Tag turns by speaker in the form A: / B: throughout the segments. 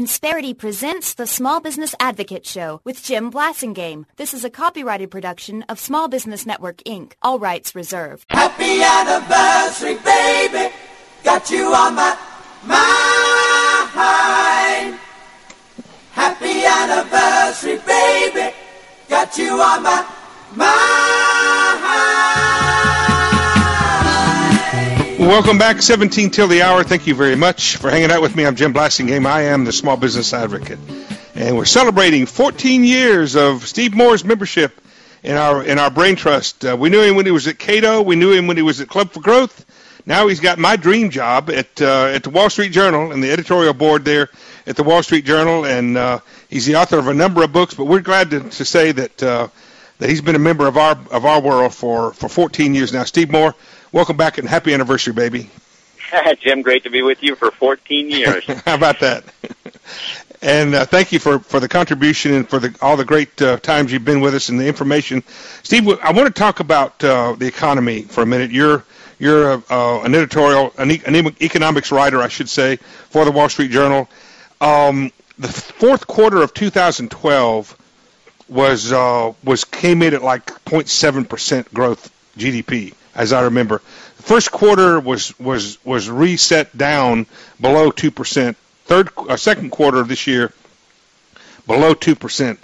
A: Insperity presents the Small Business Advocate Show with Jim Blasingame. This is a copyrighted production of Small Business Network, Inc. All rights reserved.
B: Happy anniversary, baby. Got you on my mind. Happy anniversary, baby. Got you on my mind.
C: Welcome back, 17 till the hour. Thank you very much for hanging out with me. I'm Jim Blasingame. I am the Small Business Advocate. And we're celebrating 14 years of Steve Moore's membership in our Brain Trust. We knew him when he was at Cato. We knew him when he was at Club for Growth. Now he's got my dream job at the Wall Street Journal and the editorial board there at the Wall Street Journal. And he's the author of a number of books. But we're glad to say that he's been a member of our world for 14 years now. Steve Moore, welcome back and happy anniversary, baby.
D: Jim, great to be with you for 14 years.
C: How about that? And thank you for the contribution and for all the great times you've been with us and the information. Steve, I want to talk about the economy for a minute. You're an economics writer, I should say, for the Wall Street Journal. The fourth quarter of 2012 came in at like 0.7% growth GDP, as I remember. The first quarter was reset down below 2%. Second quarter of this year, below 2%.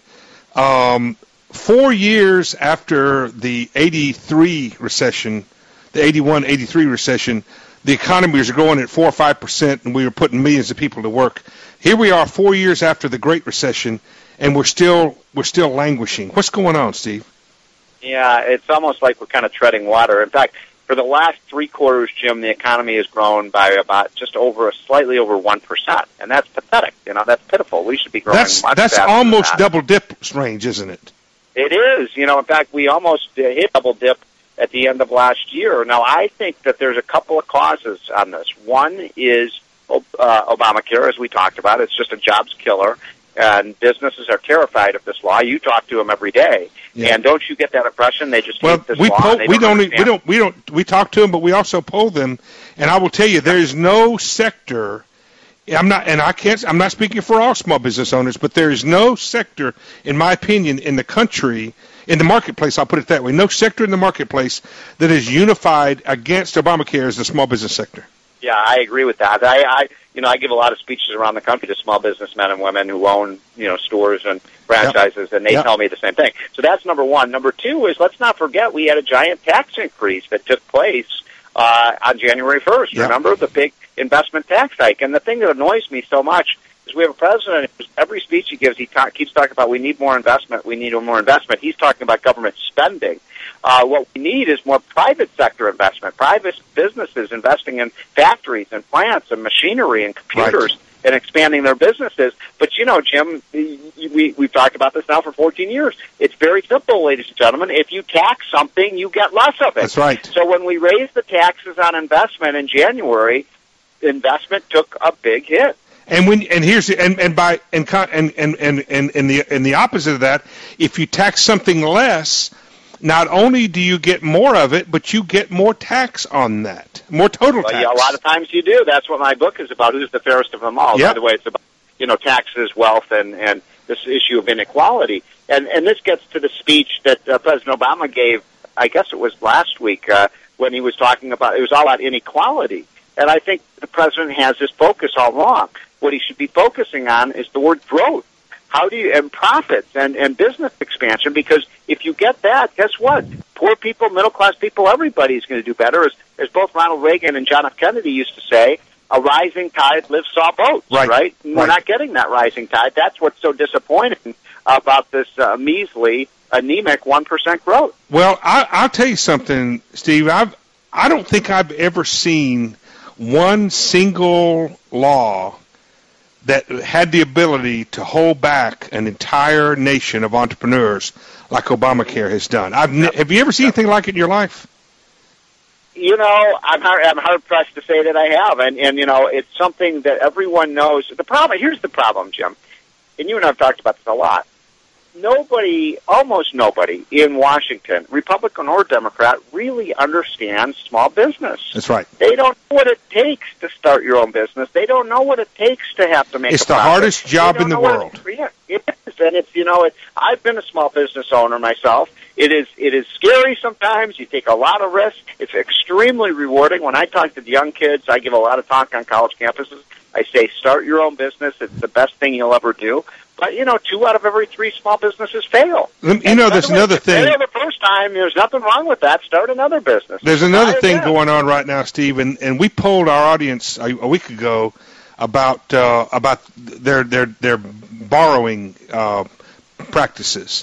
C: 4 years after the 83 recession, the 81-83 recession, the economy was growing at 4 or 5%, and we were putting millions of people to work. Here we are 4 years after the Great Recession, and we're still languishing. What's going on, Steve?
D: Yeah, it's almost like we're kind of treading water. In fact, for the last 3 quarters, Jim, the economy has grown by about slightly over 1%, and that's pathetic. That's pitiful. We should be growing much faster.
C: That's almost double dip range, isn't it?
D: It is. In fact, we almost hit double dip at the end of last year. Now, I think that there's a couple of causes on this. One is Obamacare, as we talked about. It's just a jobs killer, and businesses are terrified of this law. You talk to them every day. Yeah. And don't you get that impression they just hate this law?
C: We talk to them, but we also poll them. And I will tell you, there is no sector. I'm not speaking for all small business owners, but there is no sector, in my opinion, in the country, in the marketplace. I'll put it that way. No sector in the marketplace that is unified against Obamacare as the small business sector.
D: Yeah, I agree with that. I give a lot of speeches around the country to small businessmen and women who own, stores and franchises, and they tell me the same thing. So that's number one. Number two is, let's not forget, we had a giant tax increase that took place on January 1st. Yep. Remember the big investment tax hike? And the thing that annoys me so much is we have a president who, every speech he gives, keeps talking about we need more investment, we need more investment. He's talking about government spending. What we need is more private sector investment, private businesses investing in factories and plants and machinery and computers and expanding their businesses. But, Jim, we've talked about this now for 14 years. It's very simple, ladies and gentlemen. If you tax something, you get less of it.
C: That's right.
D: So when we raised the taxes on investment in January, investment took a big hit.
C: And the opposite of that, if you tax something less, not only do you get more of it, but you get more tax on that, more total tax.
D: Yeah, a lot of times you do. That's what my book is about. Who's the fairest of them all? Yep. By the way, it's about taxes, wealth, and this issue of inequality. And this gets to the speech that President Obama gave. I guess it was last week when he was talking about it was all about inequality. And I think the president has his focus all wrong. What he should be focusing on is the word growth. And profits and business expansion, because if you get that, guess what? Poor people, middle-class people, everybody's going to do better. As both Ronald Reagan and John F. Kennedy used to say, a rising tide lifts all boats, right? We're not getting that rising tide. That's what's so disappointing about this measly, anemic 1% growth.
C: Well, I'll tell you something, Steve. I don't think I've ever seen one single law that had the ability to hold back an entire nation of entrepreneurs like Obamacare has done. Have you ever seen anything like it in your life?
D: I'm hard pressed to say that I have, and it's something that everyone knows. Here's the problem, Jim, and you and I have talked about this a lot. almost nobody in Washington, Republican or Democrat, really understands small business.
C: That's right.
D: They don't know what it takes to start your own business. They don't know what it takes to have to make
C: It's
D: a
C: the
D: profit.
C: hardest job in the world.
D: It is, and it's, I've been a small business owner myself. It is scary sometimes. You take a lot of risks. It's extremely rewarding. When I talk to the young kids, I give a lot of talk on college campuses. I say, start your own business. It's the best thing you'll ever do. But, 2 out of every 3 small businesses fail.
C: There's another thing.
D: Fail the first time, there's nothing wrong with that. Start another business.
C: There's another thing going on right now, Steve, and we polled our audience a week ago about their borrowing practices.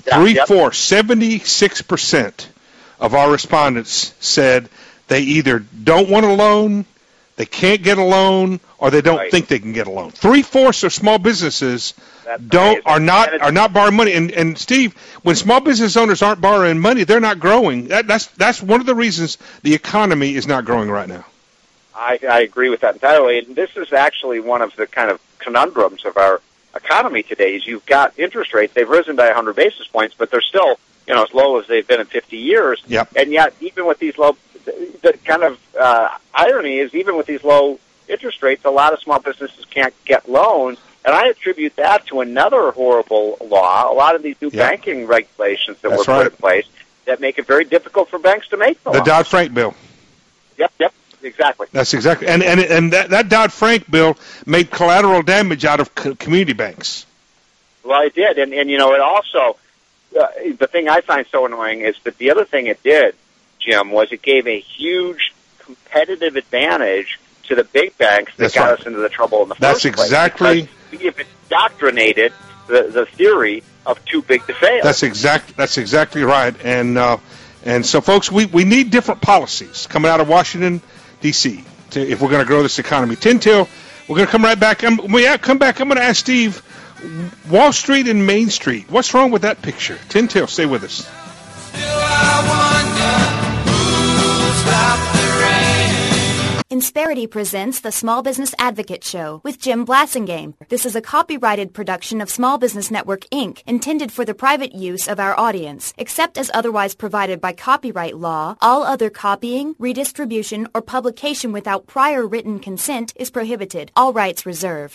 C: 76% of our respondents said they either don't want a loan, they can't get a loan, or they don't think they can get a loan. 3/4 of small businesses are not borrowing money. And Steve, when small business owners aren't borrowing money, they're not growing. That's one of the reasons the economy is not growing right now.
D: I agree with that entirely. And this is actually one of the kind of conundrums of our economy today. Is you've got interest rates; they've risen by 100 basis points, but they're still as low as they've been in 50 years.
C: Yep.
D: And yet, even with these low, the kind of irony is, even with these low interest rates, a lot of small businesses can't get loans. And I attribute that to another horrible law, a lot of these new banking regulations that were put in place that make it very difficult for banks to make the loans.
C: The Dodd-Frank bill.
D: Yep, exactly.
C: That's exactly. And that Dodd-Frank bill made collateral damage out of community banks.
D: Well, it did. And it also, the thing I find so annoying is that the other thing it did, Jim, was it gave a huge competitive advantage to the big banks that got us into the trouble in the first place. That's exactly. We've indoctrinated the theory of too big to fail.
C: That's exactly right. And so, folks, we need different policies coming out of Washington, D.C. if we're going to grow this economy. 10 till, we're going to come right back. When we come back, I'm going to ask Steve, Wall Street and Main Street, what's wrong with that picture? 10 till, stay with us.
B: Still I wonder who'll stop the rain.
A: Insperity presents the Small Business Advocate Show with Jim Blasingame. This is a copyrighted production of Small Business Network, Inc., intended for the private use of our audience. Except as otherwise provided by copyright law, all other copying, redistribution, or publication without prior written consent is prohibited. All rights reserved.